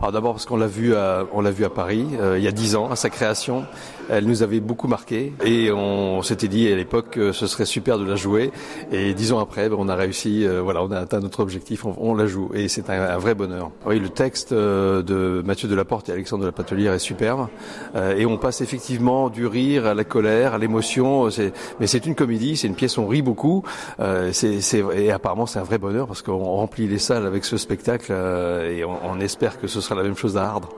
Alors d'abord parce qu'on l'a vu à Paris il y a 10 ans à sa création. Elle nous avait beaucoup marqué et on s'était dit à l'époque que ce serait super de la jouer. Et 10 ans après, on a réussi, on a atteint notre objectif, on la joue et c'est un vrai bonheur. Oui, le texte de Mathieu Delaporte et Alexandre de la Patelière est superbe et on passe effectivement du rire à la colère, à l'émotion. Mais c'est une comédie, c'est une pièce, on rit beaucoup. Et apparemment c'est un vrai bonheur parce qu'on remplit les salles avec ce spectacle et on espère que ce sera la même chose à Ardres.